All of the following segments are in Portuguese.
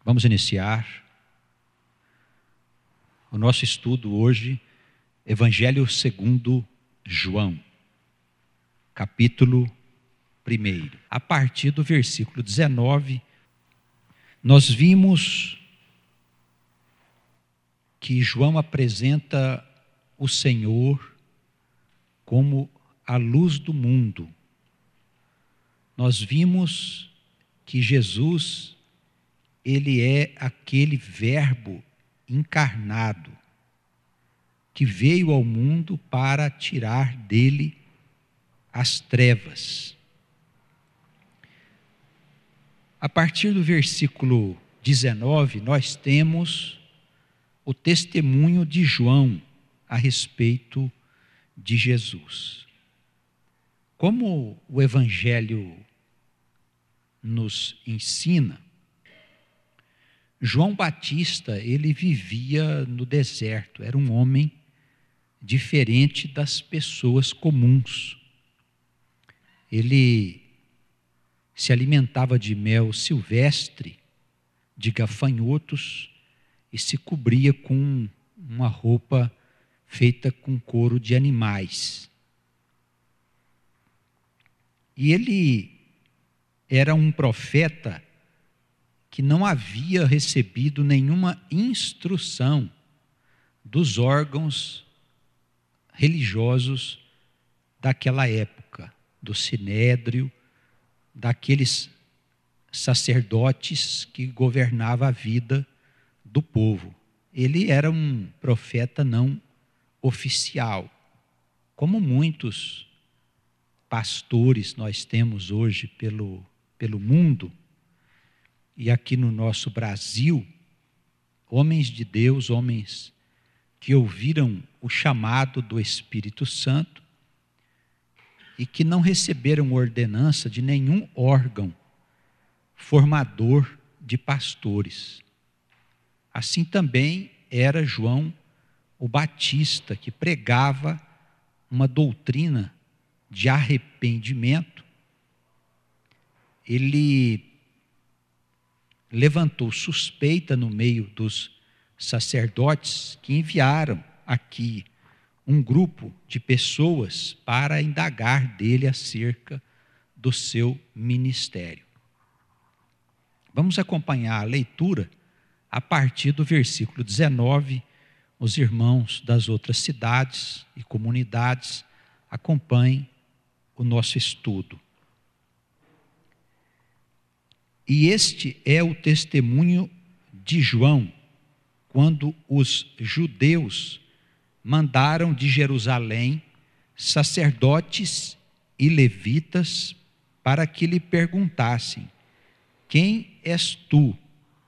Vamos iniciar o nosso estudo hoje, Evangelho segundo João, capítulo 1. A partir do versículo 19, nós vimos que João apresenta o Senhor como a luz do mundo. Nós vimos que Jesus, ele é aquele verbo encarnado que veio ao mundo para tirar dele as trevas. A partir do versículo 19, nós temos o testemunho de João a respeito de Jesus. Como o Evangelho nos ensina, João Batista, ele vivia no deserto, era um homem diferente das pessoas comuns. Ele se alimentava de mel silvestre, de gafanhotos, e se cobria com uma roupa feita com couro de animais. E ele era um profeta que não havia recebido nenhuma instrução dos órgãos religiosos daquela época, do sinédrio, daqueles sacerdotes que governavam a vida do povo. Ele era um profeta não oficial, como muitos pastores nós temos hoje pelo mundo, e aqui no nosso Brasil, homens de Deus, homens que ouviram o chamado do Espírito Santo e que não receberam ordenança de nenhum órgão formador de pastores. Assim também era João o Batista, que pregava uma doutrina de arrependimento. Ele levantou suspeita no meio dos sacerdotes que enviaram aqui um grupo de pessoas para indagar dele acerca do seu ministério. Vamos acompanhar a leitura a partir do versículo 19. Os irmãos das outras cidades e comunidades acompanhem o nosso estudo. E este é o testemunho de João, quando os judeus mandaram de Jerusalém sacerdotes e levitas para que lhe perguntassem: quem és tu?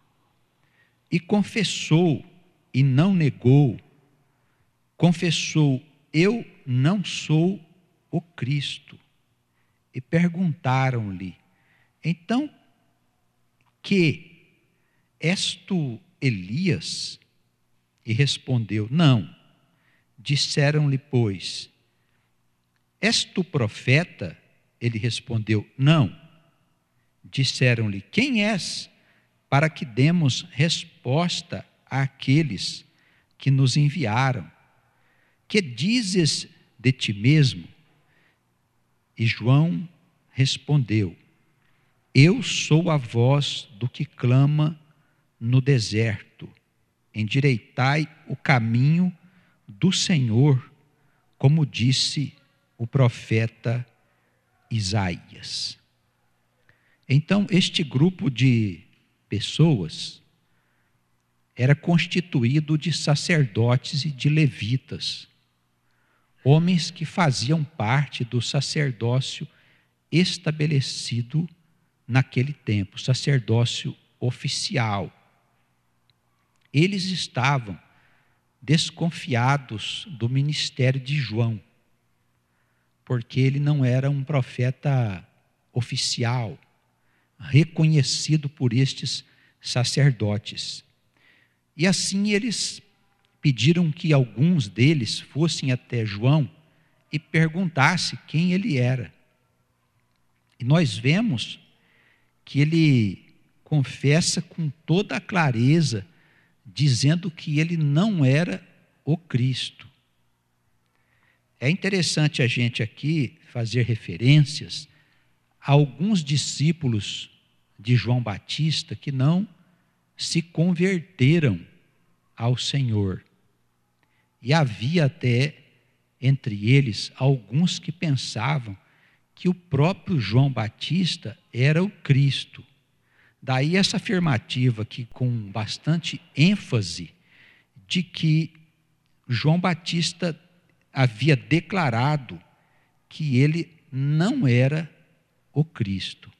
E confessou e não negou, confessou: eu não sou o Cristo. E perguntaram-lhe: então, que és tu Elias? E respondeu: não. Disseram-lhe, pois: és tu profeta? Ele respondeu: não. Disseram-lhe: quem és, para que demos resposta àqueles que nos enviaram? Que dizes de ti mesmo? E João respondeu: eu sou a voz do que clama no deserto, endireitai o caminho do Senhor, como disse o profeta Isaías. Então, este grupo de pessoas era constituído de sacerdotes e de levitas, homens que faziam parte do sacerdócio estabelecido naquele tempo, sacerdócio oficial. Eles estavam desconfiados do ministério de João, porque ele não era um profeta oficial, reconhecido por estes sacerdotes. E assim eles pediram que alguns deles fossem até João e perguntassem quem ele era. E nós vemos que ele confessa com toda a clareza, dizendo que ele não era o Cristo. É interessante a gente aqui fazer referências a alguns discípulos de João Batista que não se converteram ao Senhor. E havia até entre eles alguns que pensavam que o próprio João Batista era o Cristo. Daí essa afirmativa aqui com bastante ênfase de que João Batista havia declarado que ele não era o Cristo.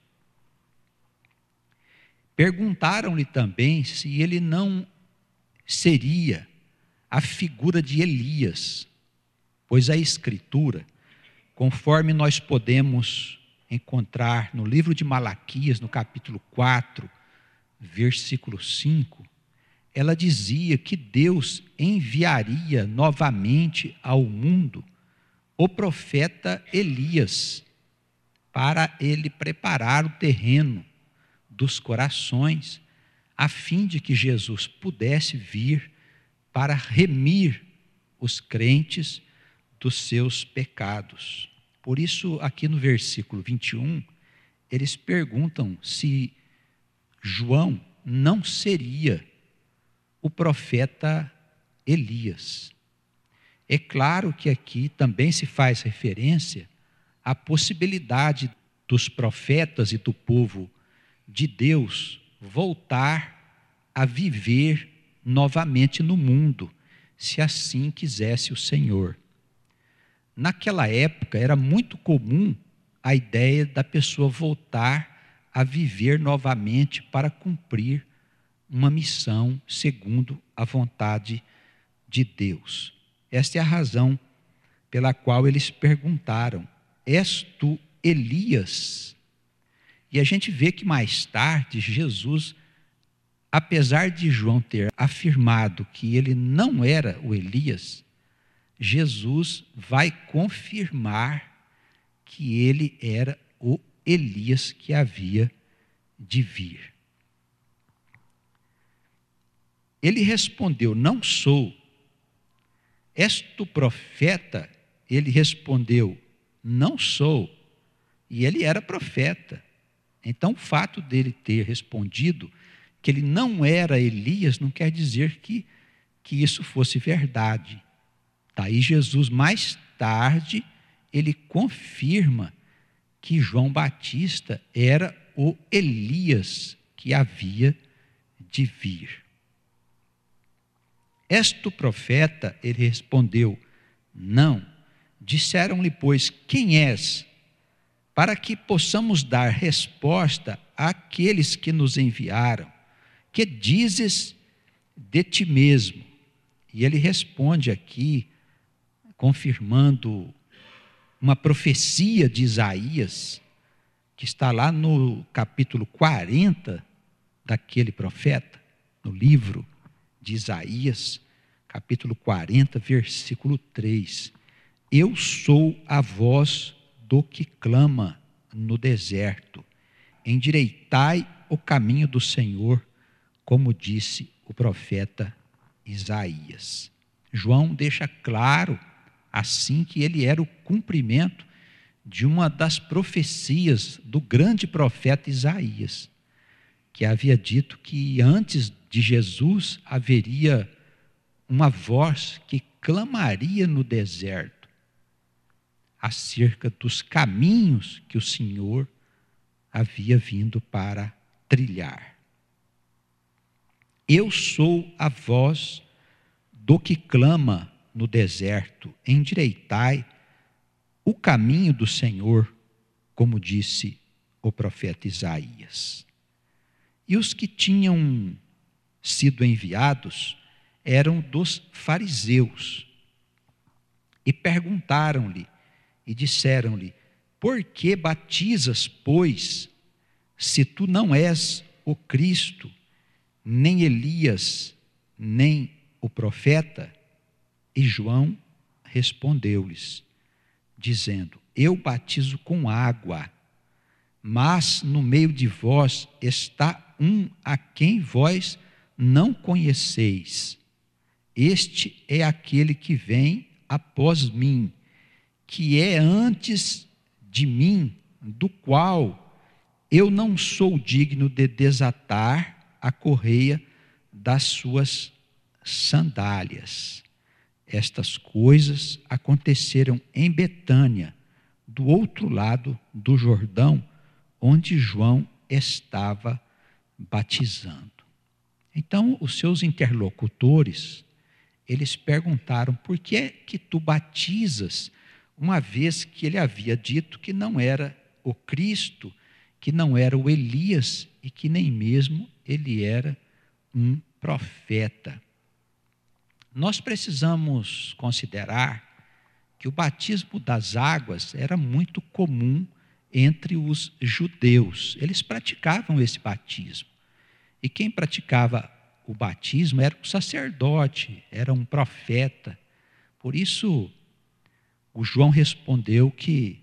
Perguntaram-lhe também se ele não seria a figura de Elias, pois a Escritura, conforme nós podemos encontrar no livro de Malaquias, no capítulo 4, versículo 5, ela dizia que Deus enviaria novamente ao mundo o profeta Elias, para ele preparar o terreno dos corações, a fim de que Jesus pudesse vir para remir os crentes dos seus pecados. Por isso, aqui no versículo 21, eles perguntam se João não seria o profeta Elias. É claro que aqui também se faz referência à possibilidade dos profetas e do povo de Deus voltar a viver novamente no mundo, se assim quisesse o Senhor. Naquela época era muito comum a ideia da pessoa voltar a viver novamente para cumprir uma missão segundo a vontade de Deus. Esta é a razão pela qual eles perguntaram: és tu Elias? E a gente vê que mais tarde Jesus, apesar de João ter afirmado que ele não era o Elias, Jesus vai confirmar que ele era o Elias que havia de vir. Ele respondeu: não sou. És tu profeta? Ele respondeu: não sou. E ele era profeta. Então, o fato dele ter respondido que ele não era Elias não quer dizer que isso fosse verdade. Daí Jesus, mais tarde, ele confirma que João Batista era o Elias que havia de vir. És tu profeta? Ele respondeu: não. Disseram-lhe, pois, quem és? Para que possamos dar resposta àqueles que nos enviaram. Que dizes de ti mesmo? E ele responde aqui, confirmando uma profecia de Isaías, que está lá no capítulo 40 daquele profeta, no livro de Isaías, capítulo 40, versículo 3. Eu sou a voz do que clama no deserto, endireitai o caminho do Senhor, como disse o profeta Isaías. João deixa claro assim que ele era o cumprimento de uma das profecias do grande profeta Isaías, que havia dito que antes de Jesus haveria uma voz que clamaria no deserto acerca dos caminhos que o Senhor havia vindo para trilhar. Eu sou a voz do que clama no deserto, endireitai o caminho do Senhor, como disse o profeta Isaías. E os que tinham sido enviados eram dos fariseus. E perguntaram-lhe, e disseram-lhe: por que batizas, pois, se tu não és o Cristo, nem Elias, nem o profeta? E João respondeu-lhes, dizendo: eu batizo com água, Mas no meio de vós está um a quem vós não conheceis. Este é aquele que vem após mim, que é antes de mim, do qual eu não sou digno de desatar a correia das suas sandálias. Estas coisas aconteceram em Betânia, do outro lado do Jordão, onde João estava batizando. Então, os seus interlocutores, eles perguntaram: por que é que tu batizas? Uma vez que ele havia dito que não era o Cristo, que não era o Elias e que nem mesmo ele era um profeta. Nós precisamos considerar que o batismo das águas era muito comum entre os judeus. Eles praticavam esse batismo. E quem praticava o batismo era um sacerdote, era um profeta. Por isso, o João respondeu que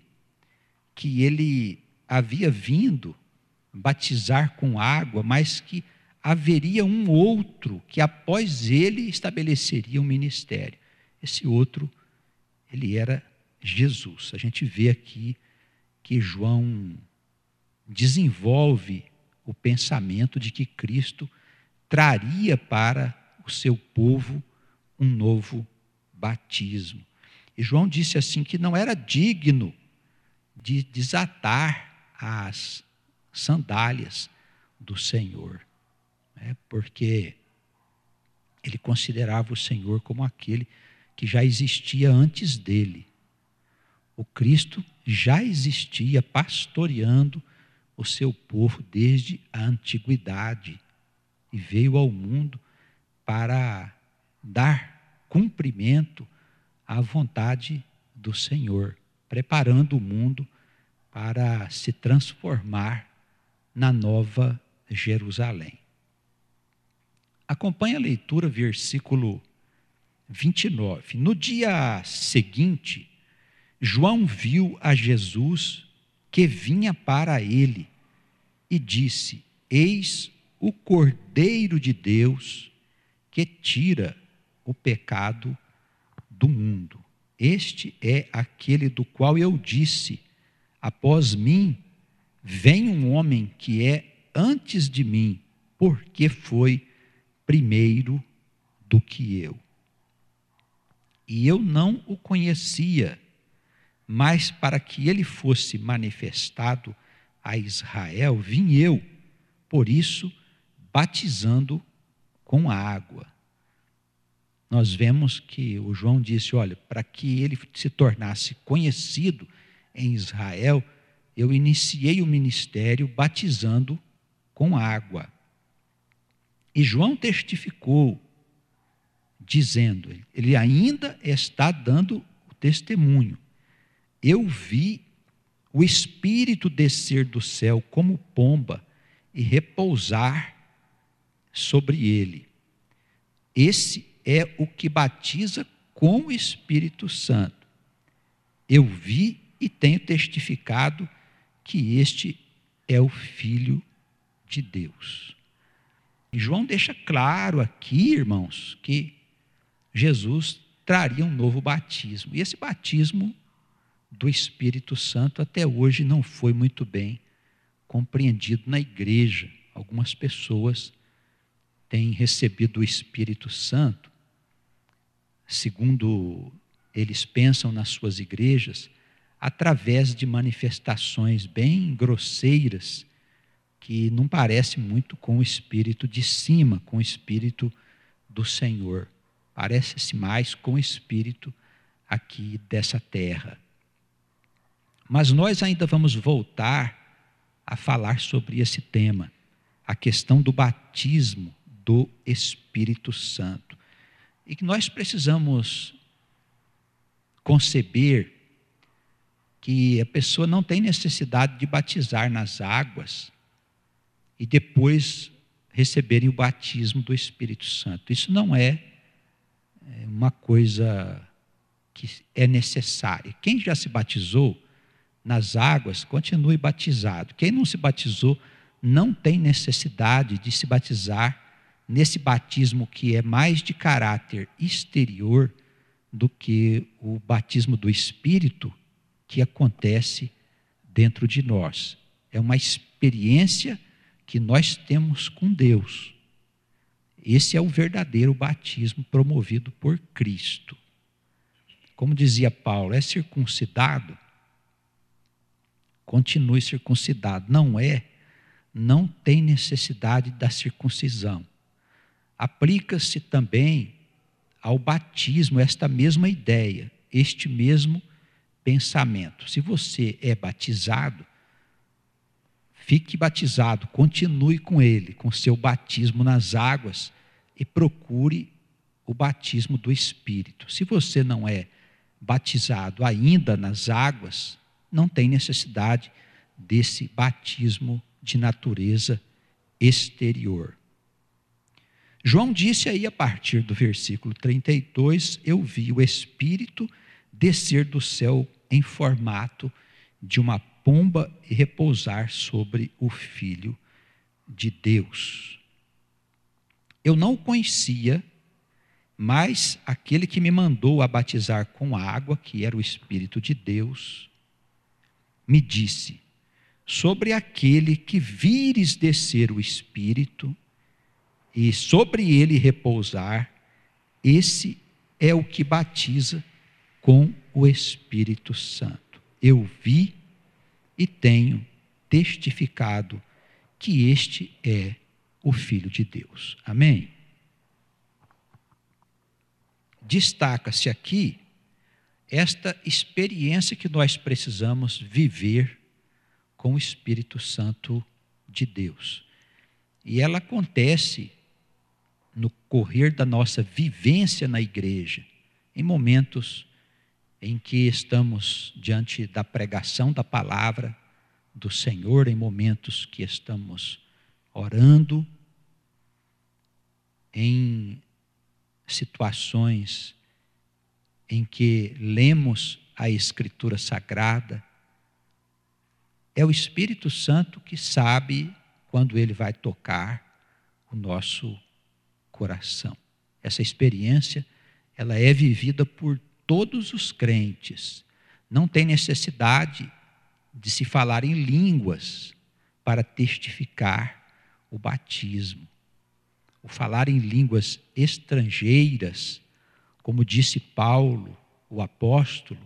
ele havia vindo batizar com água, mas que haveria um outro que após ele estabeleceria um ministério. Esse outro, ele era Jesus. A gente vê aqui que João desenvolve o pensamento de que Cristo traria para o seu povo um novo batismo. E João disse assim que não era digno de desatar as sandálias do Senhor, porque ele considerava o Senhor como aquele que já existia antes dele. O Cristo já existia pastoreando o seu povo desde a antiguidade e veio ao mundo para dar cumprimento à vontade do Senhor, preparando o mundo para se transformar na nova Jerusalém. Acompanhe a leitura, versículo 29. No dia seguinte, João viu a Jesus que vinha para ele e disse: eis o Cordeiro de Deus que tira o pecado do mundo. Este é aquele do qual eu disse: após mim vem um homem que é antes de mim, porque foi primeiro do que eu. E eu não o conhecia, mas para que ele fosse manifestado a Israel, vim eu, por isso, batizando com água. Nós vemos que o João disse: olha, para que ele se tornasse conhecido em Israel, eu iniciei o ministério batizando com água. E João testificou, dizendo, ele ainda está dando o testemunho: eu vi o Espírito descer do céu como pomba e repousar sobre ele. Esse é o que batiza com o Espírito Santo. Eu vi e tenho testificado que este é o Filho de Deus. E João deixa claro aqui, irmãos, que Jesus traria um novo batismo. E esse batismo do Espírito Santo até hoje não foi muito bem compreendido na igreja. Algumas pessoas têm recebido o Espírito Santo, segundo eles pensam nas suas igrejas, através de manifestações bem grosseiras, que não parece muito com o Espírito de cima, com o Espírito do Senhor. Parece-se mais com o Espírito aqui dessa terra. Mas nós ainda vamos voltar a falar sobre esse tema, a questão do batismo do Espírito Santo. E que nós precisamos conceber que a pessoa não tem necessidade de batizar nas águas e depois receberem o batismo do Espírito Santo. Isso não é uma coisa que é necessária. Quem já se batizou nas águas, continue batizado. Quem não se batizou não tem necessidade de se batizar nesse batismo que é mais de caráter exterior do que o batismo do Espírito que acontece dentro de nós. É uma experiência que nós temos com Deus. Esse é o verdadeiro batismo promovido por Cristo. Como dizia Paulo, é circuncidado? Continue circuncidado. Não tem necessidade da circuncisão. Aplica-se também ao batismo esta mesma ideia, este mesmo pensamento. Se você é batizado, fique batizado, continue com ele, com seu batismo nas águas e procure o batismo do Espírito. Se você não é batizado ainda nas águas, não tem necessidade desse batismo de natureza exterior. João disse aí a partir do versículo 32, eu vi o Espírito descer do céu em formato de uma pomba e repousar sobre o Filho de Deus. Eu não o conhecia, mas aquele que me mandou a batizar com água, que era o Espírito de Deus, me disse, sobre aquele que vires descer o Espírito e sobre ele repousar, esse é o que batiza com o Espírito Santo. Eu vi e tenho testificado que este é o Filho de Deus. Amém? Destaca-se aqui esta experiência que nós precisamos viver com o Espírito Santo de Deus. E ela acontece no correr da nossa vivência na igreja, em momentos em que estamos diante da pregação da palavra do Senhor, em momentos que estamos orando, em situações em que lemos a Escritura Sagrada. É o Espírito Santo que sabe quando ele vai tocar o nosso coração. Essa experiência, ela é vivida por todos os crentes. Não tem necessidade de se falar em línguas para testificar o batismo. O falar em línguas estrangeiras, como disse Paulo, o apóstolo,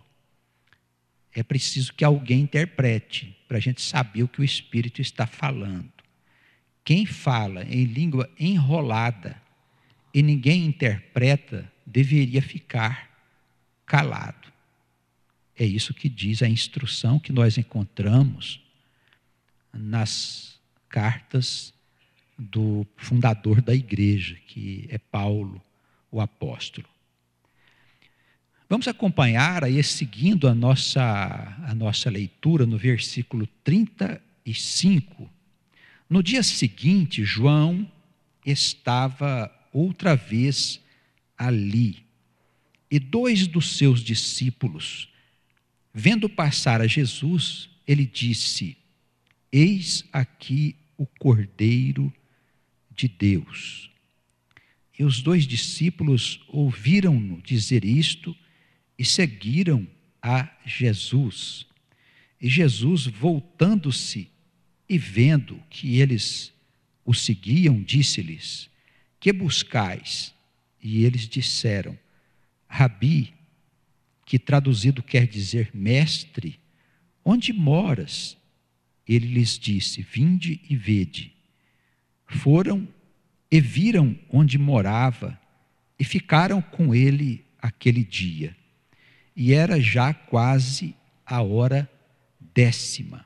é preciso que alguém interprete, para a gente saber o que o Espírito está falando. Quem fala em língua enrolada e ninguém interpreta, deveria ficar calado. É isso que diz a instrução que nós encontramos nas cartas do fundador da igreja, que é Paulo, o apóstolo. Vamos acompanhar aí, seguindo a nossa leitura no versículo 35. No dia seguinte, João estava outra vez ali. E 2 dos seus discípulos, vendo passar a Jesus, ele disse, eis aqui o Cordeiro de Deus. E os 2 discípulos ouviram-no dizer isto e seguiram a Jesus. E Jesus, voltando-se e vendo que eles o seguiam, disse-lhes, que buscais? E eles disseram, Rabi, que traduzido quer dizer mestre, onde moras? Ele lhes disse, vinde e vede. Foram e viram onde morava e ficaram com ele aquele dia. E era já quase a hora 10ª.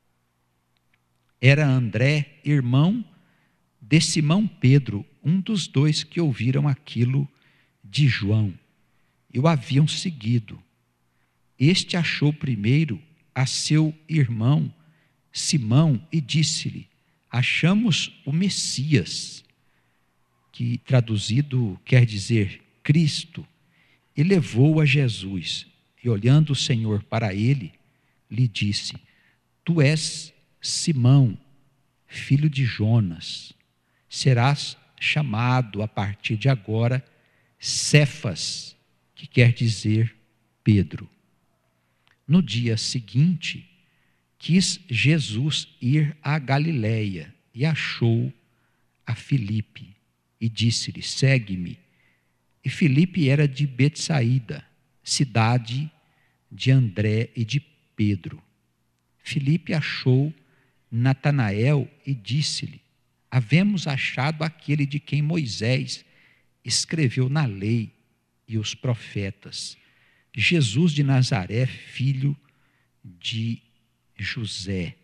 Era André, irmão de Simão Pedro, um dos 2 que ouviram aquilo de João, e o haviam seguido. Este achou primeiro a seu irmão Simão e disse-lhe, achamos o Messias, que traduzido quer dizer Cristo, e levou a Jesus. E olhando o Senhor para ele, lhe disse: Tu és Simão, filho de Jonas. Serás chamado a partir de agora Cefas, que quer dizer Pedro. No dia seguinte, quis Jesus ir à Galiléia e achou a Filipe e disse-lhe: Segue-me. E Filipe era de Betsaída, cidade de André e de Pedro. Filipe achou Natanael e disse-lhe: Havemos achado aquele de quem Moisés escreveu na lei e os profetas, Jesus de Nazaré, filho de José.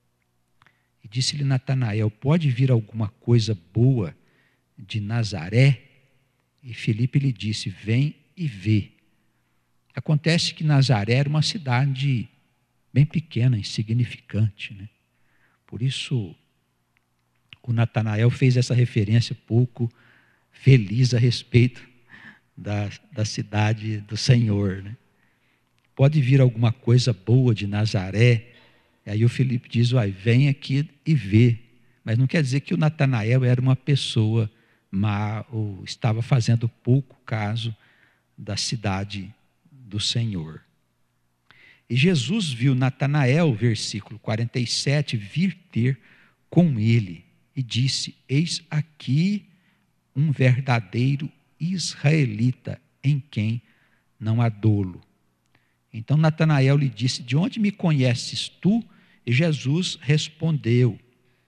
E disse-lhe Natanael: Pode vir alguma coisa boa de Nazaré? E Filipe lhe disse: Vem e vê. Acontece que Nazaré era uma cidade bem pequena, insignificante, né? Por isso, o Natanael fez essa referência pouco feliz a respeito da cidade do Senhor, né? Pode vir alguma coisa boa de Nazaré? E aí o Filipe diz: Vem aqui e vê. Mas não quer dizer que o Natanael era uma pessoa má ou estava fazendo pouco caso da cidade do Senhor. E Jesus viu Natanael, versículo 47, vir ter com ele e disse: Eis aqui um verdadeiro israelita em quem não há dolo. Então Natanael lhe disse: De onde me conheces tu? E Jesus respondeu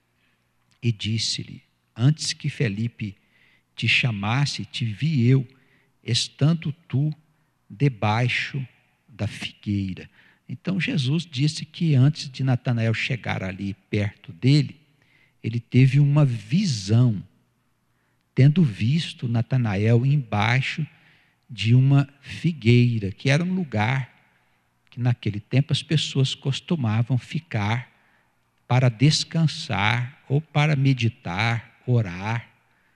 e disse-lhe: Antes que Felipe te chamasse, te vi eu, estando tu debaixo da figueira. Então Jesus disse que antes de Natanael chegar ali perto dele, ele teve uma visão, tendo visto Natanael embaixo de uma figueira, que era um lugar que naquele tempo as pessoas costumavam ficar para descansar ou para meditar, orar,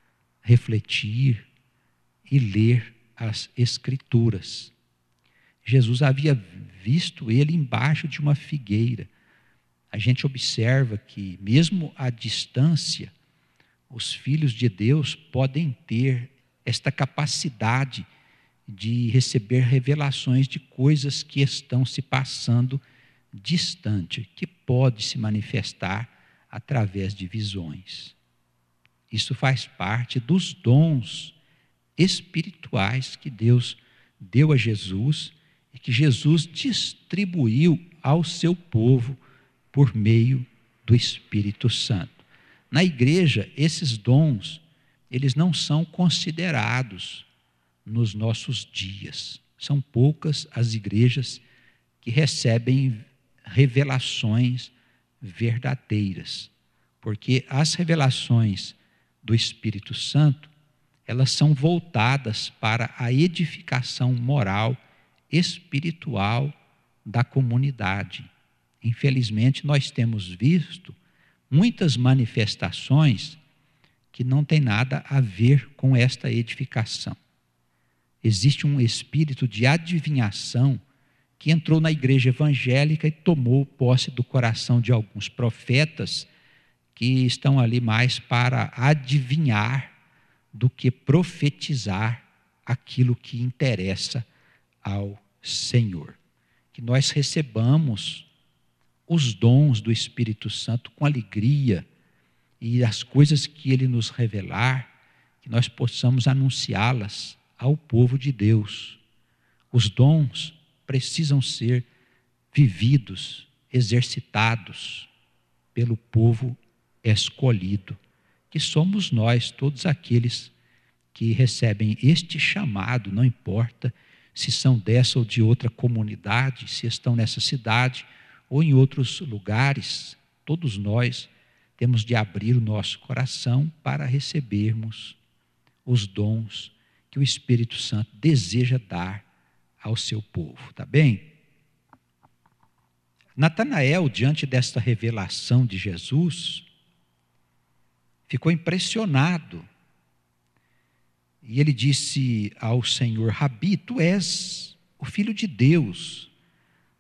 refletir e ler as Escrituras. Jesus havia visto ele embaixo de uma figueira. A gente observa que, mesmo à distância, os filhos de Deus podem ter esta capacidade de receber revelações de coisas que estão se passando distante, que pode se manifestar através de visões. Isso faz parte dos dons espirituais que Deus deu a Jesus e que Jesus distribuiu ao seu povo por meio do Espírito Santo. Na igreja, esses dons, eles não são considerados nos nossos dias. São poucas as igrejas que recebem revelações verdadeiras, porque as revelações do Espírito Santo, elas são voltadas para a edificação moral, espiritual da comunidade. Infelizmente, nós temos visto muitas manifestações que não têm nada a ver com esta edificação. Existe um espírito de adivinhação que entrou na igreja evangélica e tomou posse do coração de alguns profetas que estão ali mais para adivinhar do que profetizar aquilo que interessa ao Senhor. Que nós recebamos os dons do Espírito Santo com alegria e as coisas que Ele nos revelar, que nós possamos anunciá-las ao povo de Deus. Os dons precisam ser vividos, exercitados pelo povo escolhido, que somos nós, todos aqueles que recebem este chamado, não importa se são dessa ou de outra comunidade, se estão nessa cidade ou em outros lugares, todos nós temos de abrir o nosso coração para recebermos os dons que o Espírito Santo deseja dar ao seu povo, tá bem? Natanael, diante desta revelação de Jesus, ficou impressionado. E ele disse ao Senhor: Rabi, tu és o Filho de Deus,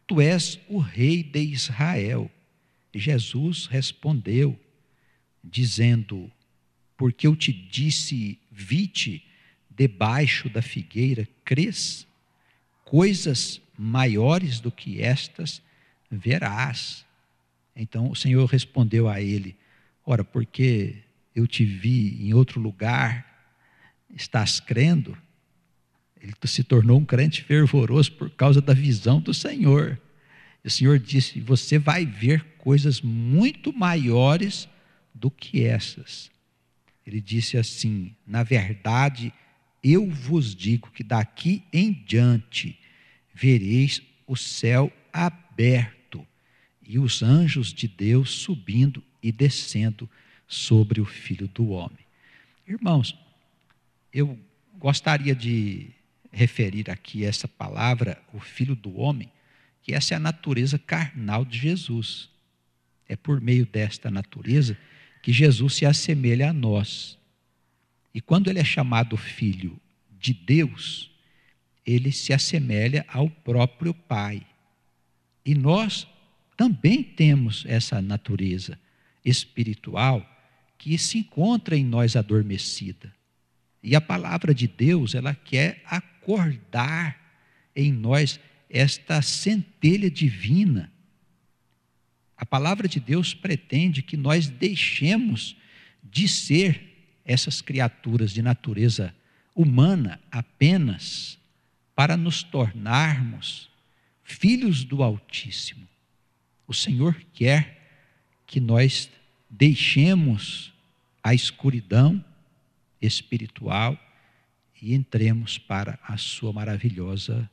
tu és o rei de Israel. E Jesus respondeu, dizendo, porque eu te disse, vi-te debaixo da figueira, crês? Coisas maiores do que estas verás. Então o Senhor respondeu a ele, ora, porque eu te vi em outro lugar, estás crendo? Ele se tornou um crente fervoroso por causa da visão do Senhor. E o Senhor disse, você vai ver coisas muito maiores do que essas. Ele disse assim, na verdade, eu vos digo que daqui em diante vereis o céu aberto e os anjos de Deus subindo e descendo sobre o Filho do Homem. Irmãos, eu gostaria de referir aqui essa palavra, o Filho do Homem, que essa é a natureza carnal de Jesus. É por meio desta natureza que Jesus se assemelha a nós. E quando ele é chamado Filho de Deus, ele se assemelha ao próprio Pai. E nós também temos essa natureza espiritual que se encontra em nós adormecida. E a palavra de Deus, ela quer acordar em nós esta centelha divina. A palavra de Deus pretende que nós deixemos de ser essas criaturas de natureza humana apenas para nos tornarmos filhos do Altíssimo. O Senhor quer que nós deixemos a escuridão espiritual e entremos para a sua maravilhosa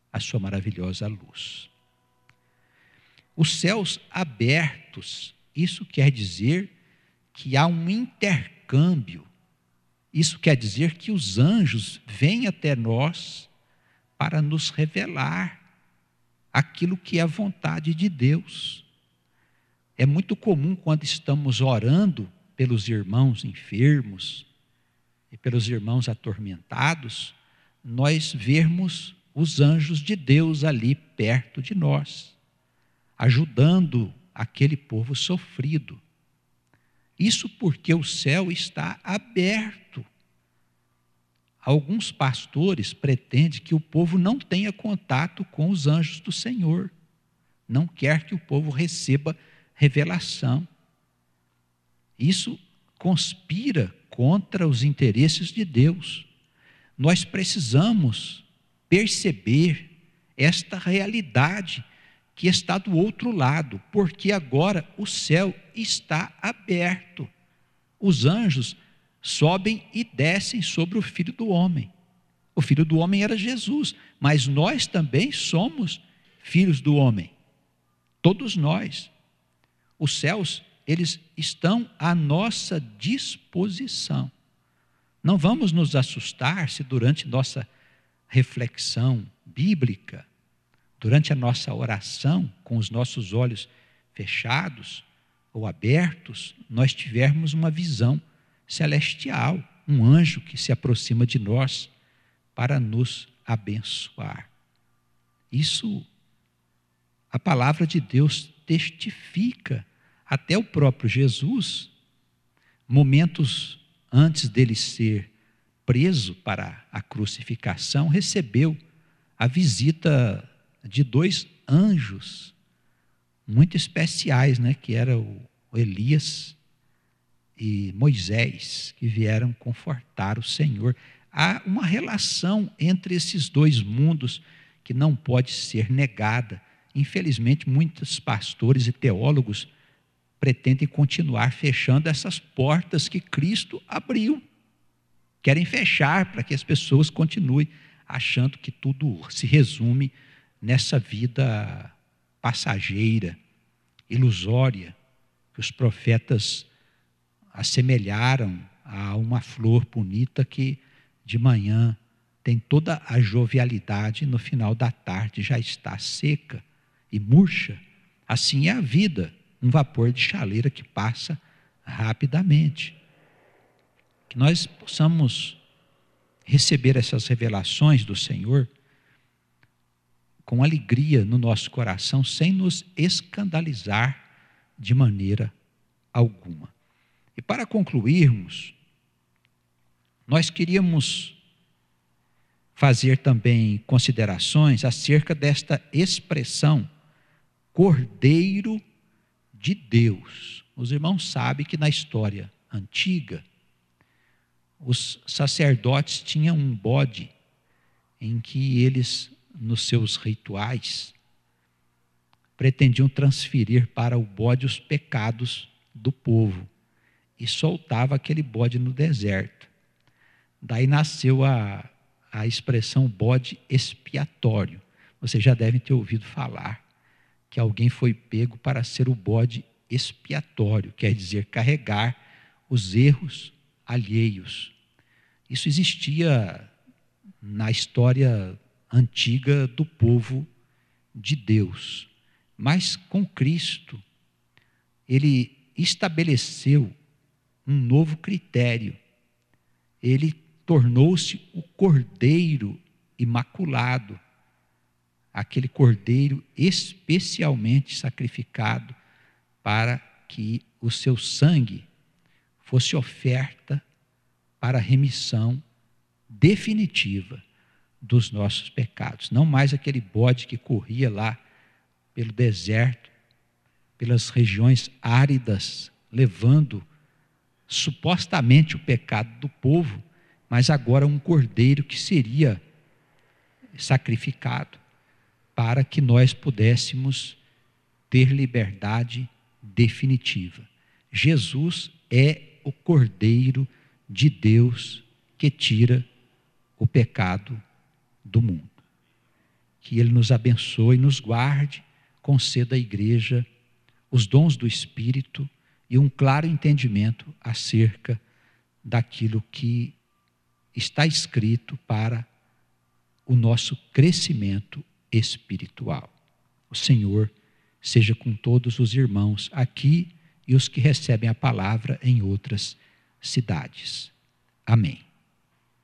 luz. Os céus abertos, isso quer dizer que há um intercâmbio. Isso quer dizer que os anjos vêm até nós para nos revelar aquilo que é a vontade de Deus. É muito comum quando estamos orando pelos irmãos enfermos e pelos irmãos atormentados, nós vermos os anjos de Deus ali perto de nós, ajudando aquele povo sofrido. Isso porque o céu está aberto. Alguns pastores pretendem que o povo não tenha contato com os anjos do Senhor. Não quer que o povo receba revelação. Isso conspira contra os interesses de Deus. Nós precisamos perceber esta realidade que está do outro lado, porque agora o céu está aberto. Os anjos sobem e descem sobre o Filho do Homem. O Filho do Homem era Jesus, mas nós também somos filhos do homem. Todos nós. Os céus, eles estão à nossa disposição. Não vamos nos assustar se durante nossa reflexão bíblica, durante a nossa oração, com os nossos olhos fechados ou abertos, nós tivermos uma visão celestial, um anjo que se aproxima de nós para nos abençoar. Isso, a palavra de Deus testifica. Até o próprio Jesus, momentos antes dele ser preso para a crucificação, recebeu a visita de 2 anjos muito especiais, que era o Elias e Moisés, que vieram confortar o Senhor. Há uma relação entre esses 2 mundos que não pode ser negada. Infelizmente, muitos pastores e teólogos pretendem continuar fechando essas portas que Cristo abriu. Querem fechar para que as pessoas continuem achando que tudo se resume nessa vida passageira, ilusória, que os profetas assemelharam a uma flor bonita que de manhã tem toda a jovialidade e no final da tarde já está seca e murcha. Assim é a vida, um vapor de chaleira que passa rapidamente. Que nós possamos receber essas revelações do Senhor com alegria no nosso coração, sem nos escandalizar de maneira alguma. E para concluirmos, nós queríamos fazer também considerações acerca desta expressão Cordeiro de Deus. Os irmãos sabem que na história antiga, os sacerdotes tinham um bode em que eles, nos seus rituais, pretendiam transferir para o bode os pecados do povo e soltava aquele bode no deserto. Daí nasceu a expressão bode expiatório. Vocês já devem ter ouvido falar que alguém foi pego para ser o bode expiatório, quer dizer, carregar os erros alheios. Isso existia na história antiga do povo de Deus. Mas com Cristo, ele estabeleceu um novo critério. Ele tornou-se o Cordeiro imaculado, aquele Cordeiro especialmente sacrificado para que o seu sangue fosse oferta para a remissão definitiva dos nossos pecados. Não mais aquele bode que corria lá pelo deserto, pelas regiões áridas, levando supostamente o pecado do povo, mas agora um cordeiro que seria sacrificado para que nós pudéssemos ter liberdade definitiva. Jesus é o Cordeiro de Deus que tira o pecado do mundo. Que Ele nos abençoe e nos guarde, conceda à igreja os dons do Espírito e um claro entendimento acerca daquilo que está escrito para o nosso crescimento espiritual. O Senhor seja com todos os irmãos aqui e os que recebem a palavra em outras cidades. Amém.